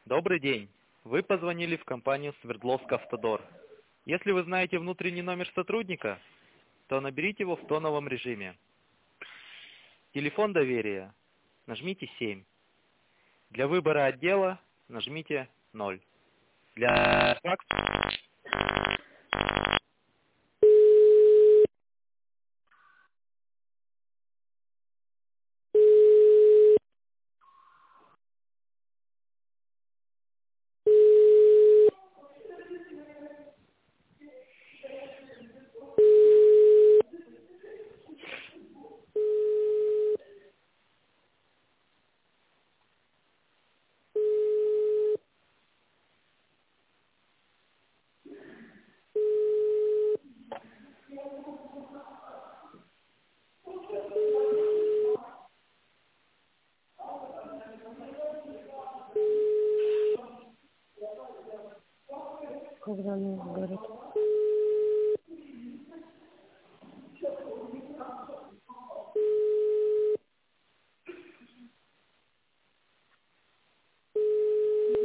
Добрый день. Вы позвонили в компанию Свердловск Автодор. Если вы знаете внутренний номер сотрудника, то наберите его в тоновом режиме. Телефон доверия. Нажмите 7. Для выбора отдела нажмите 0. Для факса... Когда она говорит?